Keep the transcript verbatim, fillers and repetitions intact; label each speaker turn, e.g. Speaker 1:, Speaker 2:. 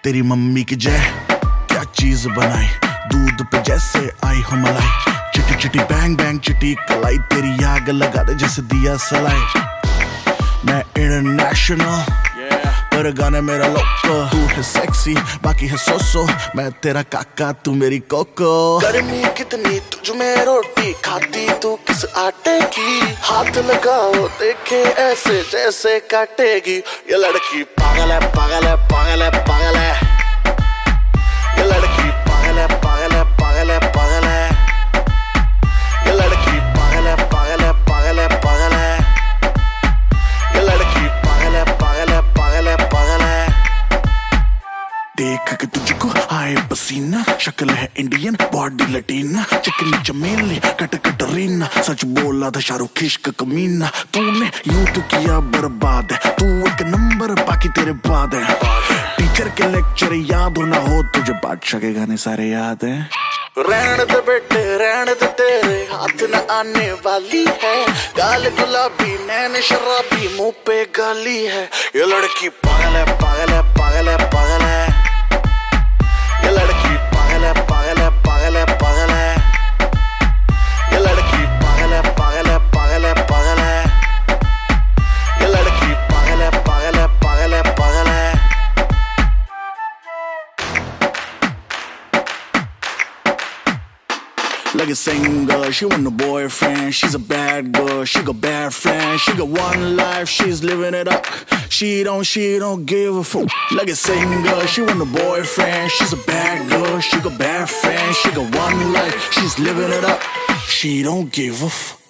Speaker 1: तेरी मम्मी की जय क्या चीज बनाई, दूध पे जैसे आई हो मलाई। चिटी चिटी बैंग बैंग चिटी कलाई, तेरी आग लगा दे जैसे दिया सलाई। मैं इंटरनेशनल पर गाने मेरा लोको, तू है सेक्सी बाकी है सोसो, मैं तेरा काका तू मेरी कोको। गर्मी कितनी तुझ में रोटी खाती तू किस आटे की, हाथ लगाओ देखे ऐसे जैसे काटेगी। ये लड़की पागल है पागल है पागल है पागल है, ये लड़की पागल है पागल है पागल है पागल है, ये लड़की पागल है पागल है पागल है पागल है, ये लड़की पागल है पागल है पागल है पागल है। देख के तुझको आए पसीना, शक्ल है इंडियन बॉडी लटीना, चिकनी चमेली कट कटरीना, सच बोला था शाहरुख इश्क कमीना। तूने यूं तो किया बर्बाद है, तू एक नंबर बाकी तेरे बाद है। टीचर के लेक्चर याद हो ना हो तुझे, बादशाह के गाने सारे याद है। रहने दे बेटे रहने दे, तेरे हाथ न आने वाली है, गाल गुलाबी नैन शराबी मुंह पे गाली है। ये लड़की पागल है पागल है पागल है पागल है, ये लड़की पागल है पागल है पागल है पागल है, ये लड़की पागल है पागल है पागल है पागल है, ये लड़की पागल है पागल है पागल है पागल है। Like a singer, she want a boyfriend. She's a bad girl, she got bad friends. She got one life, she's living it up. She don't, she don't give a fuck. Like a singer, she want a boyfriend. She's a bad girl, she got bad friends. She got one life, she's living it up. She don't give a fuck.